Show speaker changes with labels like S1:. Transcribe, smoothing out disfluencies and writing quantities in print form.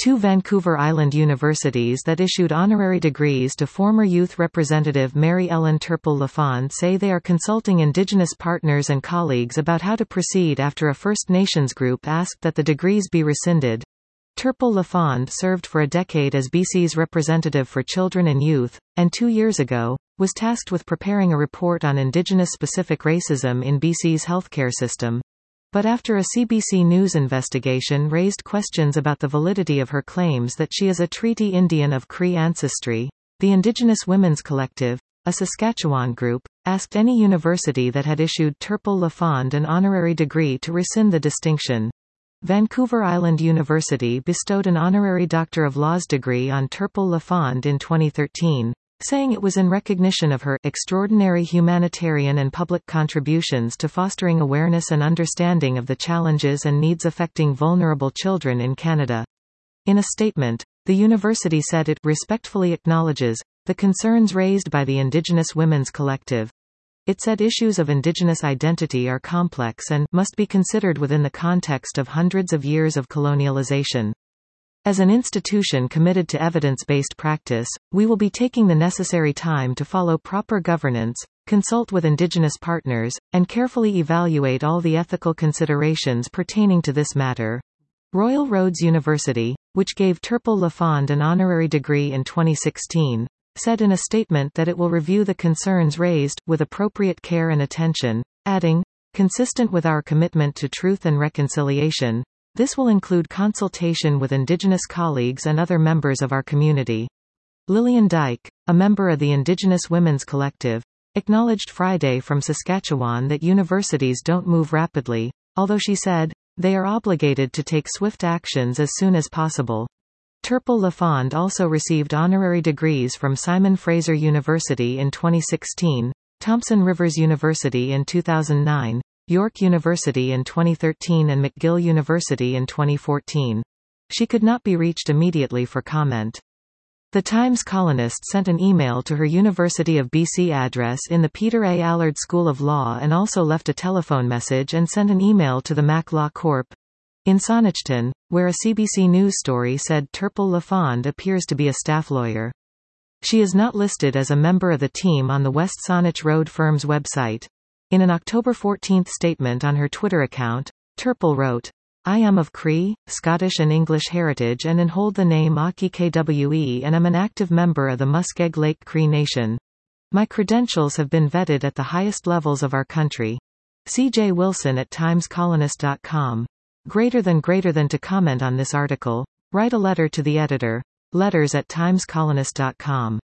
S1: Two Vancouver Island universities that issued honorary degrees to former Youth Representative Mary Ellen Turpel-Lafond say they are consulting Indigenous partners and colleagues about how to proceed after a First Nations group asked that the degrees be rescinded. Turpel-Lafond served for a decade as BC's representative for children and youth, and 2 years ago, was tasked with preparing a report on Indigenous-specific racism in BC's healthcare system. But after a CBC News investigation raised questions about the validity of her claims that she is a Treaty Indian of Cree ancestry, the Indigenous Women's Collective, a Saskatchewan group, asked any university that had issued Turpel-Lafond an honorary degree to rescind the distinction. Vancouver Island University bestowed an honorary Doctor of Laws degree on Turpel-Lafond in 2013, saying it was in recognition of her extraordinary humanitarian and public contributions to fostering awareness and understanding of the challenges and needs affecting vulnerable children in Canada. In a statement, the university said it respectfully acknowledges the concerns raised by the Indigenous Women's Collective. It said issues of Indigenous identity are complex and must be considered within the context of hundreds of years of colonialization. As an institution committed to evidence-based practice, we will be taking the necessary time to follow proper governance, consult with Indigenous partners, and carefully evaluate all the ethical considerations pertaining to this matter. Royal Roads University, which gave Turpel-Lafond an honorary degree in 2016, said in a statement that it will review the concerns raised, with appropriate care and attention, adding, "Consistent with our commitment to truth and reconciliation, this will include consultation with Indigenous colleagues and other members of our community." Lillian Dyke, a member of the Indigenous Women's Collective, acknowledged Friday from Saskatchewan that universities don't move rapidly, although she said, they are obligated to take swift actions as soon as possible. Turpel-Lafond also received honorary degrees from Simon Fraser University in 2016, Thompson Rivers University in 2009, York University in 2013 and McGill University in 2014. She could not be reached immediately for comment. The Times-Colonist sent an email to her University of BC address in the Peter A. Allard School of Law and also left a telephone message and sent an email to the Mac Law Corp. in Saanich, where a CBC News story said Turpel-Lafond appears to be a staff lawyer. She is not listed as a member of the team on the West Saanich Road firm's website. In an October 14 statement on her Twitter account, Turpel wrote, "I am of Cree, Scottish and English heritage and hold the name Aki Kwe and am an active member of the Muskeg Lake Cree Nation. My credentials have been vetted at the highest levels of our country." C.J. Wilson at timescolonist.com. Greater than to comment on this article, write a letter to the editor. Letters@timescolonist.com.